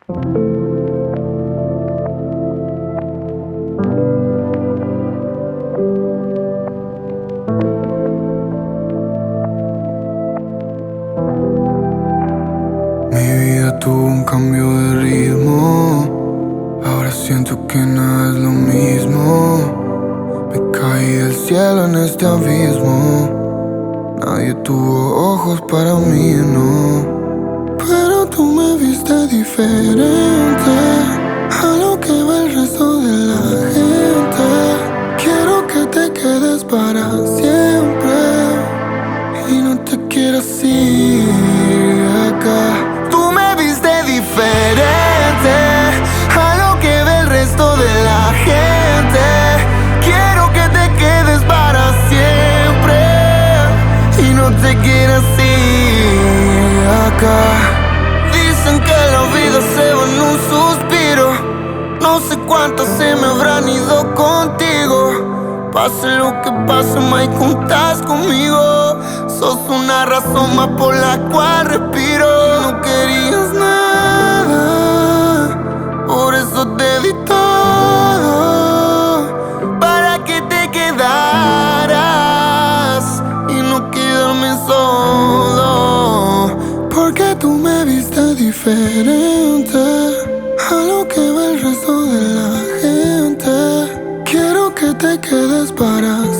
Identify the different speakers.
Speaker 1: Mi vida tuvo un cambio de ritmo. Ahora siento que nada es lo mismo. Me caí del cielo en este abismo. Nadie tuvo ojos para mí, no. Pero tú me viste diferente a lo que ve el resto de la gente. Quiero que te quedes para siempre y no te quieras ir de acá. Tú me viste diferente a lo que ve el resto de la gente. Quiero que te quedes para siempre y no te quieras ir de acá. Dicen que la vida se va en un suspiro. No sé cuántas se me habrán ido contigo. Pase lo que pase, Mike, juntas conmigo. Sos una razón más por la cual respiro. No querías nada, por eso te di todo, para que te quedaras y no quedarme solo. Porque tú me viste diferente a lo que ve el resto de la gente. Quiero que te quedes para